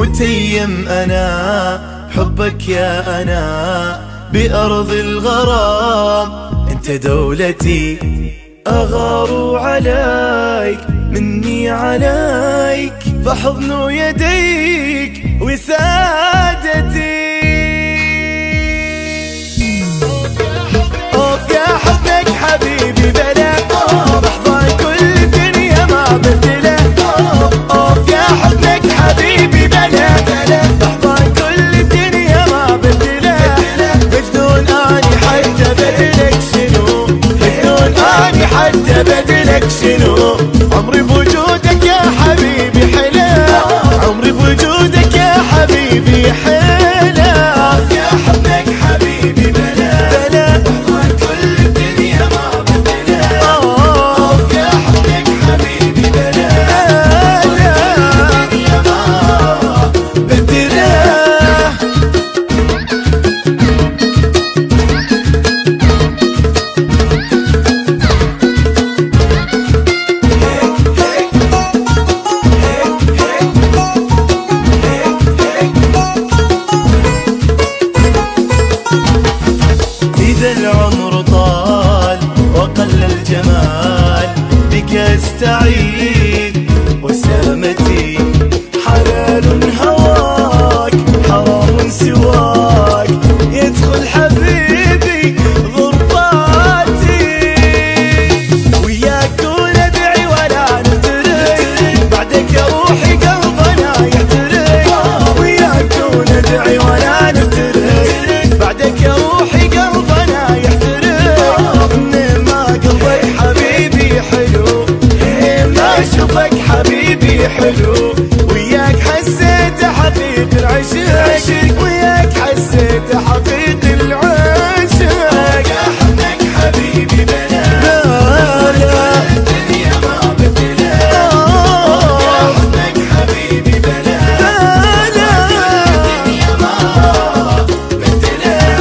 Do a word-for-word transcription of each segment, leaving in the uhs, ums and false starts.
متيم أنا حبك يا أنا بأرض الغرام، أنت دولتي أغار عليك مني عليك، فحضن يديك وسادتي. أوف يا حبك حبيبي بلا بحضن كل الدنيا ما بدله. أوف يا حبك حبيبي بلا بحضن كل الدنيا ما بدله. مجنون أني حتى بدلك شنو، مجنون أني حتى بدلك شنو. عمري بوجودك يا حبيبي حلا، عمري بوجودك يا حبيبي حلا. يا حبك حبيبي بلا بلا بحضن كل الدنيا ما بدله. يا حبك حبيبي بلا بلا الدنيا ما بدله. العمر طال وقل الجمال بك استعيد، وسامتي حلال هواك حرام سواك، يدخل حبيبي غرفاتي. وياك ندعي ولا نفترق، بعدك يا روحي قلبنا يحترق. وياك ندعي ولا نفترق، بعدك يا روحي قلبنا يحترق. انما قلبك حبيبي حلو، انما اشوفك حبيبي حلو. وياك حسيت حقيق العشق، وياك حسيت حقيق العشق. يا حبك حبيبي بلا بلا الدنيا ما بدله. يا حبك حبيبي بلا بلا الدنيا ما بدله.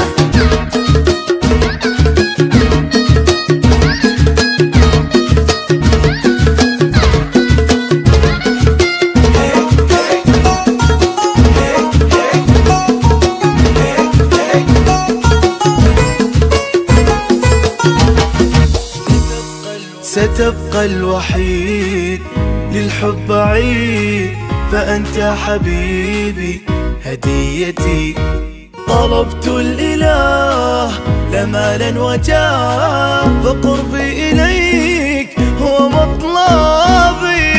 ستبقى الوحيد للحب عيد، فأنت حبيبي هديتي. طلبت الإله لا مالا وجاه، فقربي إليك هو مطلبي.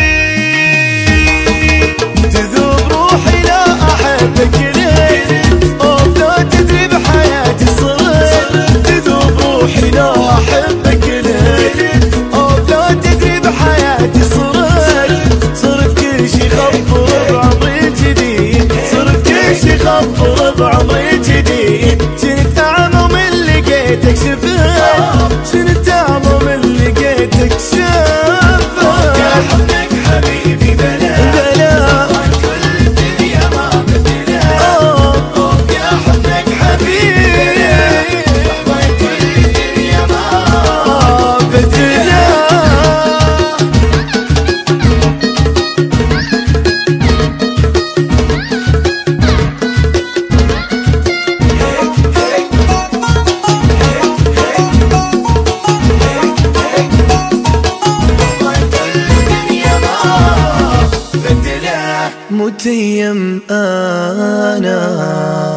تذوب روحي لا أحبك ليك، أوف لا تدري بحياتي صرت. تذوب روحي لا أحبك ليك، أوف لا تدري بحياتي صرت. صرت كل شي خبر بعمري الجديد، صرت كل شي خبر بعمري الجديد. شنت أعمى من لقيتك شفت، شنت أعمى من لقيتك شفت. يا حبك حبيبي بلا بلا كل الدنيا ما بدله. أوف يا حبك حبيبي بلا كل الدنيا ما بدله. متيم أنا